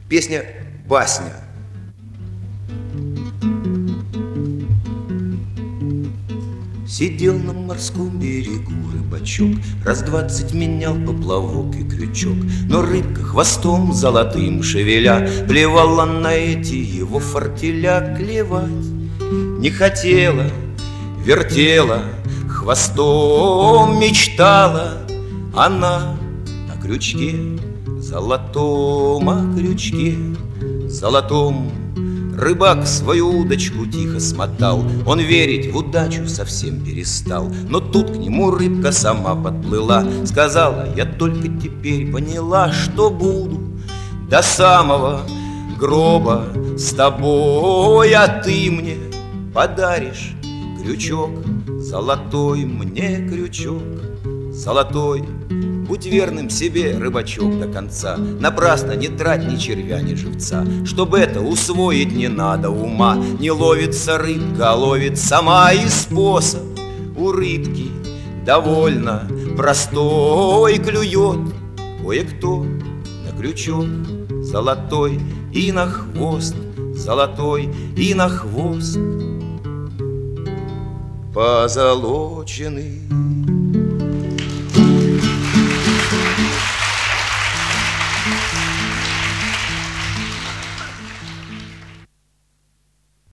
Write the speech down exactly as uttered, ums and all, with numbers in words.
Песня «Басня». Сидел на морском берегу рыбачок, раз двадцать менял поплавок и крючок, но рыбка хвостом золотым шевеля плевала на эти его фортеля. Клевать не хотела, вертела хвостом, мечтала она о крючке золотом, о крючке золотом. Рыбак свою удочку тихо смотал, он верить в удачу совсем перестал. Но тут к нему рыбка сама подплыла, сказала: я только теперь поняла, что буду до самого гроба с тобой, а ты мне подаришь крючок золотой, мне крючок золотой. Будь верным себе, рыбачок, до конца, напрасно не трать ни червя, ни живца. Чтобы это усвоить, не надо ума, не ловится рыбка, а ловит сама. И способ у рыбки довольно простой: клюет кое-кто на крючок золотой и на хвост золотой, и на хвост позолоченный.